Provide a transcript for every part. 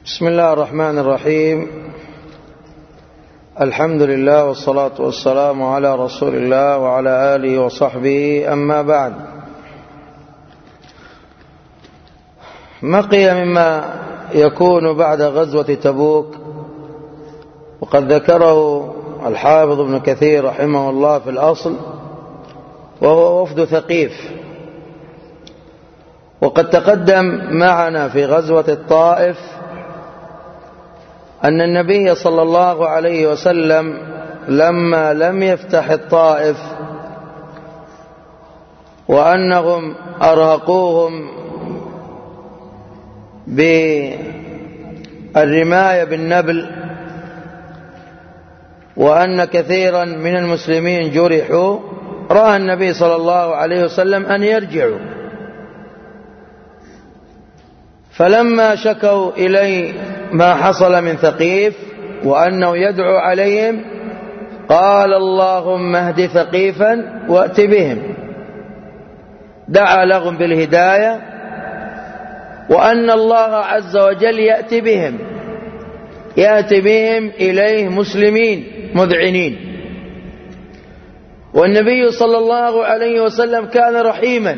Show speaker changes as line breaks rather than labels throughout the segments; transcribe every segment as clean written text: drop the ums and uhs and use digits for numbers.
بسم الله الرحمن الرحيم. الحمد لله والصلاة والسلام على رسول الله وعلى آله وصحبه، أما بعد. بقي مما يكون بعد غزوة تبوك، وقد ذكره الحافظ ابن كثير رحمه الله في الأصل، وهو وفد ثقيف. وقد تقدم معنا في غزوة الطائف أن النبي صلى الله عليه وسلم لما لم يفتح الطائف وأنهم أرهقوهم بالرماية بالنبل، وأن كثيرا من المسلمين جرحوا، رأى النبي صلى الله عليه وسلم أن يرجعوا. فلما شكوا إليه ما حصل من ثقيف وأنه يدعو عليهم، قال: اللهم اهد ثقيفا وأت بهم. دعا لهم بالهداية، وأن الله عز وجل يأتي بهم إليه مسلمين مذعنين. والنبي صلى الله عليه وسلم كان رحيما،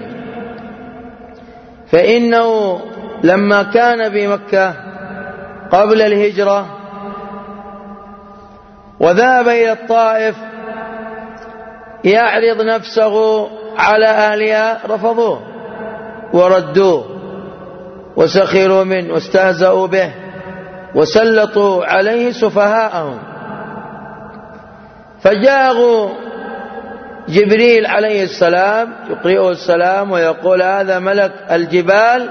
فإنه لما كان بمكة قبل الهجرة وذهب إلى الطائف يعرض نفسه على أهلها، رفضوه وردوه وسخروا منه واستهزأوا به وسلطوا عليه سفهاءهم. فجاءه جبريل عليه السلام يقرئه السلام ويقول: هذا ملك الجبال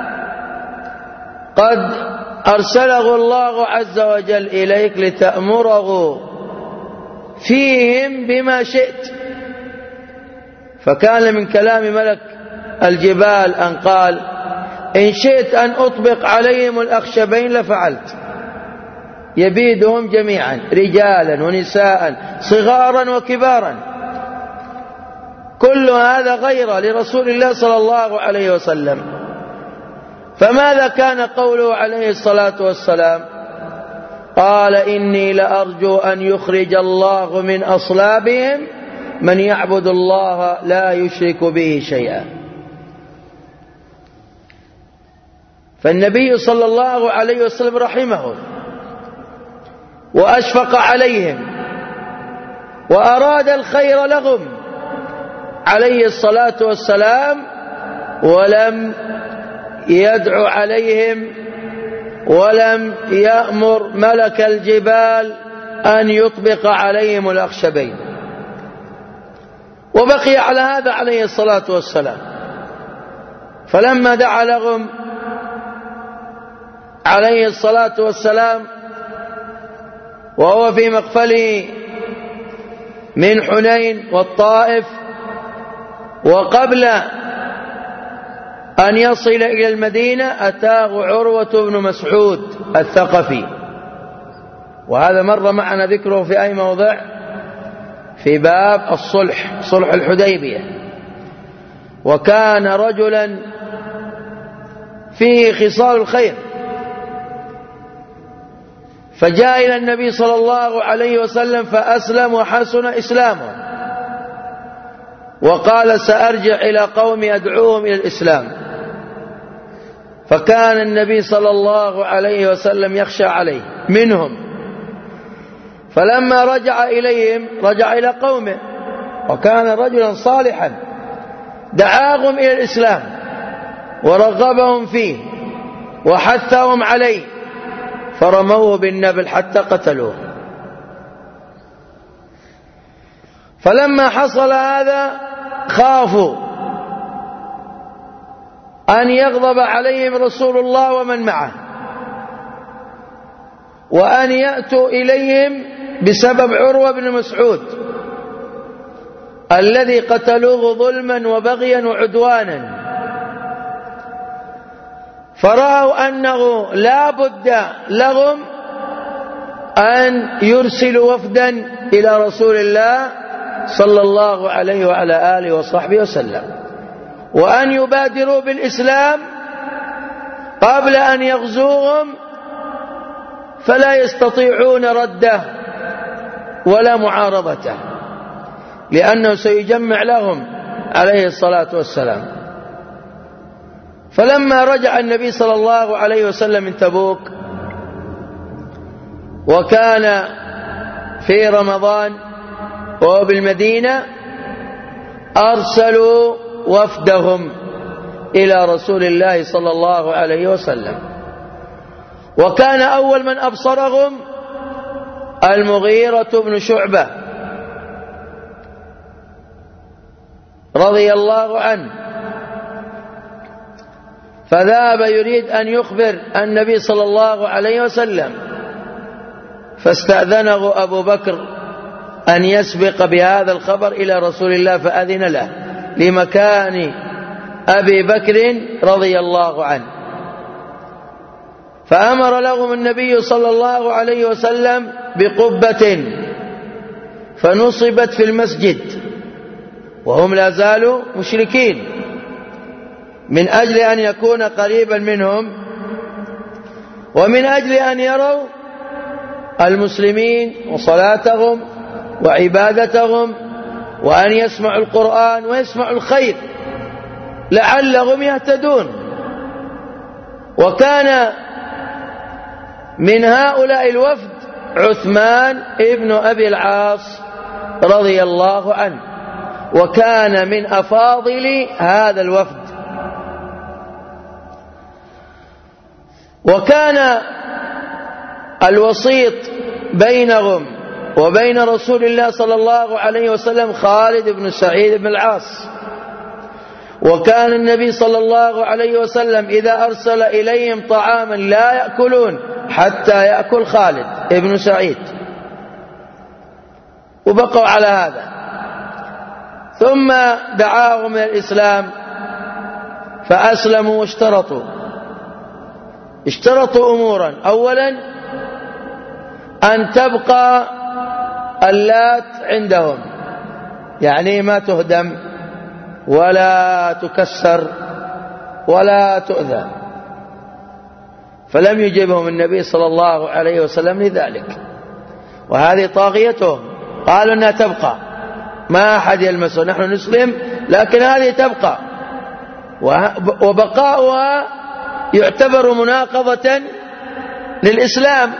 قد أرسله الله عز وجل إليك لتأمره فيهم بما شئت. فكان من كلام ملك الجبال أن قال: إن شئت أن أطبق عليهم الأخشبين لفعلت، يبيدهم جميعا، رجالا ونساء، صغارا وكبارا. كل هذا غير لرسول الله صلى الله عليه وسلم. فماذا كان قوله عليه الصلاة والسلام؟ قال: إني لأرجو أن يخرج الله من أصلابهم من يعبد الله لا يشرك به شيئا. فالنبي صلى الله عليه وسلم رحمهم وأشفق عليهم وأراد الخير لهم عليه الصلاة والسلام، ولم يدعو عليهم ولم يأمر ملك الجبال أن يطبق عليهم الأخشبين، وبقي على هذا عليه الصلاة والسلام. فلما دعا لهم عليه الصلاة والسلام وهو في مقفله من حنين والطائف، وقبل أن يصل إلى المدينة أتاه عروة بن مسعود الثقفي، وهذا مر معنا ذكره في أي موضع؟ في باب الصلح، صلح الحديبية. وكان رجلا فيه خصال الخير، فجاء إلى النبي صلى الله عليه وسلم فأسلم وحسن إسلامه، وقال: سأرجع إلى قومي أدعوهم إلى الإسلام. فكان النبي صلى الله عليه وسلم يخشى عليه منهم، فلما رجع إليهم رجع إلى قومه، وكان رجلا صالحا دعاهم إلى الإسلام ورغبهم فيه وحثهم عليه، فرموه بالنبل حتى قتلوه. فلما حصل هذا خافوا أن يغضب عليهم رسول الله ومن معه، وأن يأتوا إليهم بسبب عروة بن مسعود الذي قتلوه ظلما وبغيا وعدوانا. فرأوا أنه لا بد لهم أن يرسلوا وفدا إلى رسول الله صلى الله عليه وعلى آله وصحبه وسلم، وأن يبادروا بالإسلام قبل أن يغزوهم فلا يستطيعون رده ولا معارضته، لأنه سيجمع لهم عليه الصلاة والسلام. فلما رجع النبي صلى الله عليه وسلم من تبوك وكان في رمضان وهو بالمدينة، أرسلوا وفدهم إلى رسول الله صلى الله عليه وسلم، وكان أول من أبصرهم المغيرة بن شعبة رضي الله عنه، فذهب يريد أن يخبر النبي صلى الله عليه وسلم، فاستأذنه أبو بكر أن يسبق بهذا الخبر إلى رسول الله، فأذن له لمكان أبي بكر رضي الله عنه. فأمر لهم النبي صلى الله عليه وسلم بقبة فنصبت في المسجد وهم لا زالوا مشركين، من أجل أن يكون قريبا منهم، ومن أجل أن يروا المسلمين وصلاتهم وعبادتهم، وأن يسمعوا القرآن ويسمعوا الخير لعلهم يهتدون. وكان من هؤلاء الوفد عثمان ابن أبي العاص رضي الله عنه، وكان من أفاضل هذا الوفد. وكان الوسيط بينهم وبين رسول الله صلى الله عليه وسلم خالد بن سعيد بن العاص. وكان النبي صلى الله عليه وسلم إذا أرسل إليهم طعاما لا يأكلون حتى يأكل خالد بن سعيد، وبقوا على هذا. ثم دعاهم إلى الإسلام فأسلموا اشترطوا أمورا. أولا أن تبقى اللات عندهم، يعني ما تهدم ولا تكسر ولا تؤذى. فلم يجبهم النبي صلى الله عليه وسلم لذلك، وهذه طاغيتهم، قالوا أنها تبقى ما أحد يلمسه، نحن نسلم لكن هذه تبقى، وبقاؤها يعتبر مناقضة للإسلام،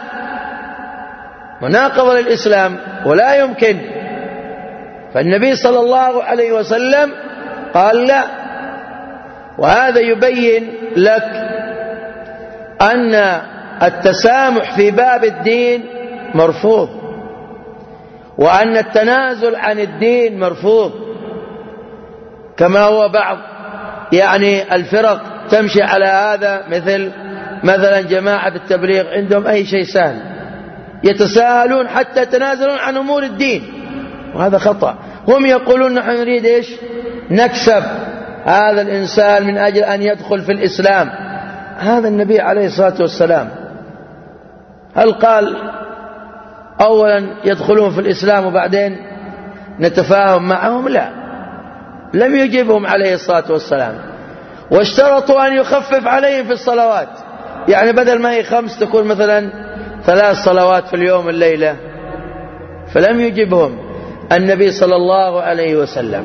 مناقضة للإسلام ولا يمكن. فالنبي صلى الله عليه وسلم قال لا. وهذا يبين لك أن التسامح في باب الدين مرفوض، وأن التنازل عن الدين مرفوض، كما هو بعض الفرق تمشي على هذا، مثلا جماعة التبليغ عندهم أي شيء سهل، يتساهلون حتى يتنازلون عن أمور الدين، وهذا خطأ. هم يقولون نحن نريد إيش؟ نكسب هذا الإنسان من أجل أن يدخل في الإسلام. هذا النبي عليه الصلاة والسلام هل قال أولا يدخلون في الإسلام وبعدين نتفاهم معهم؟ لا، لم يجبهم عليه الصلاة والسلام. واشترطوا أن يخفف عليهم في الصلوات، يعني بدل ما هي 5 تكون مثلا 3 صلوات في اليوم والليلة، فلم يجبهم النبي صلى الله عليه وسلم.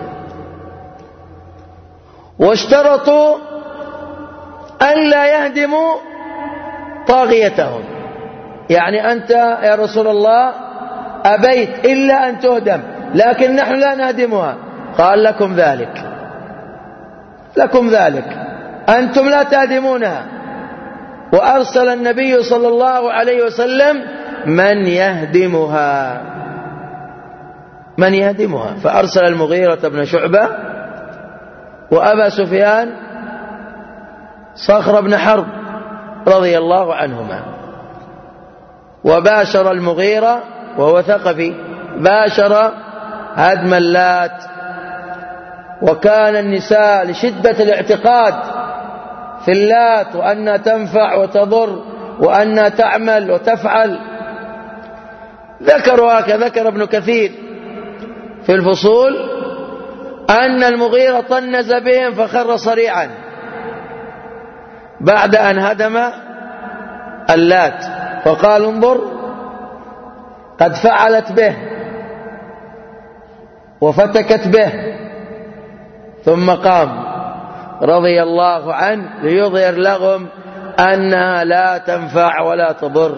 واشترطوا أن لا يهدموا طاغيتهم، يعني أنت يا رسول الله أبيت إلا أن تهدم، لكن نحن لا نهدمها. قال لكم ذلك، أنتم لا تهدمونها. وأرسل النبي صلى الله عليه وسلم من يهدمها، فأرسل المغيرة بن شعبة وأبا سفيان صخر بن حرب رضي الله عنهما. وباشر المغيرة وهو ثقفي، باشر هدم اللات. وكان النساء لشدة الاعتقاد في اللات وأنها تنفع وتضر وأنها تعمل وتفعل، ذكروا هكذا. ذكر ابن كثير في الفصول أن المغيرة طنز بهم فخر صريعا بعد أن هدم اللات، وقال انظر قد فعلت به وفتكت به، ثم قام رضي الله عنه ليظهر لهم أنها لا تنفع ولا تضر،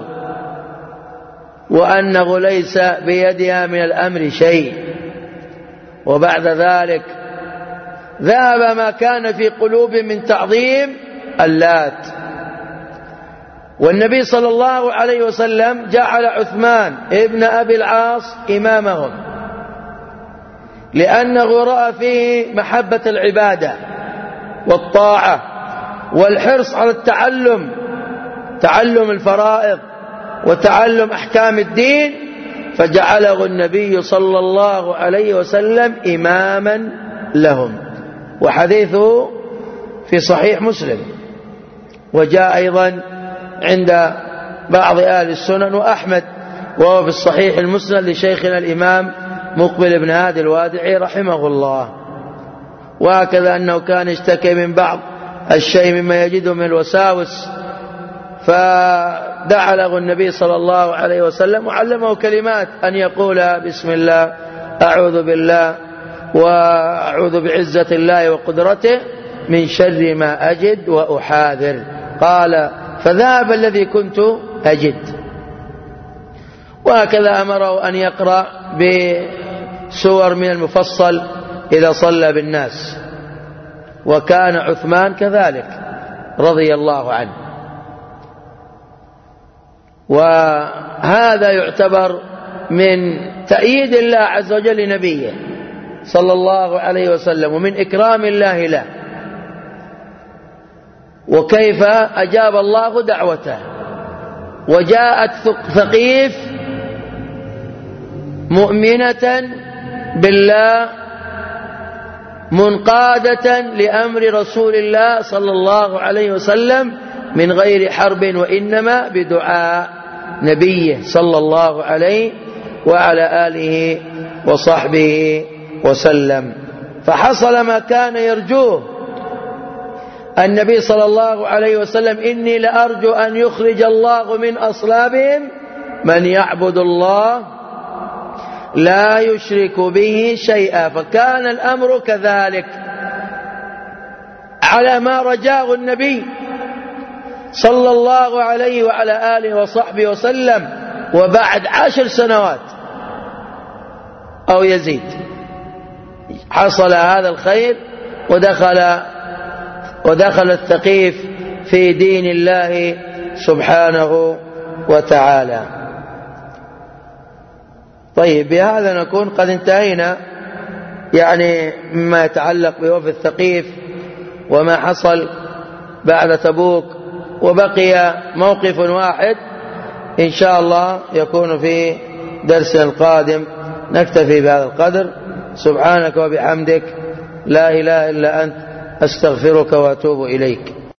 وأنه ليس بيدها من الأمر شيء. وبعد ذلك ذهب ما كان في قلوبهم من تعظيم اللات. والنبي صلى الله عليه وسلم جعل عثمان ابن أبي العاص إمامهم، لأنه رأى فيه محبة العبادة والطاعة والحرص على تعلم الفرائض وتعلم أحكام الدين، فجعله النبي صلى الله عليه وسلم إماما لهم. وحديثه في صحيح مسلم، وجاء أيضا عند بعض أهل السنن وأحمد، وهو في الصحيح المسند لشيخنا الإمام مقبل بن هادي الوادعي رحمه الله. وهكذا أنه كان يشتكي من بعض الشيء مما يجده من الوساوس، فدعا له النبي صلى الله عليه وسلم وعلمه كلمات أن يقولها: بسم الله، أعوذ بالله، وأعوذ بعزة الله وقدرته من شر ما أجد وأحاذر. قال: فذهب الذي كنت أجد. وهكذا أمره أن يقرأ بسور من المفصل إذا صلى بالناس، وكان عثمان كذلك رضي الله عنه. وهذا يعتبر من تأييد الله عز وجل لنبيه صلى الله عليه وسلم، ومن إكرام الله له، وكيف أجاب الله دعوته. وجاءت ثقيف مؤمنة بالله منقادة لأمر رسول الله صلى الله عليه وسلم من غير حرب، وإنما بدعاء نبيه صلى الله عليه وعلى آله وصحبه وسلم. فحصل ما كان يرجوه النبي صلى الله عليه وسلم: إني لأرجو أن يخرج الله من أصلابهم من يعبد الله لا يشرك به شيئا. فكان الأمر كذلك على ما رجاه النبي صلى الله عليه وعلى آله وصحبه وسلم. وبعد 10 سنوات أو يزيد حصل هذا الخير، ودخل الثقيف في دين الله سبحانه وتعالى. طيب، بهذا نكون قد انتهينا مما يتعلق بوفد الثقيف وما حصل بعد تبوك، وبقي موقف واحد إن شاء الله يكون في درسنا القادم. نكتفي بهذا القدر. سبحانك وبحمدك، لا إله إلا أنت، أستغفرك وأتوب إليك.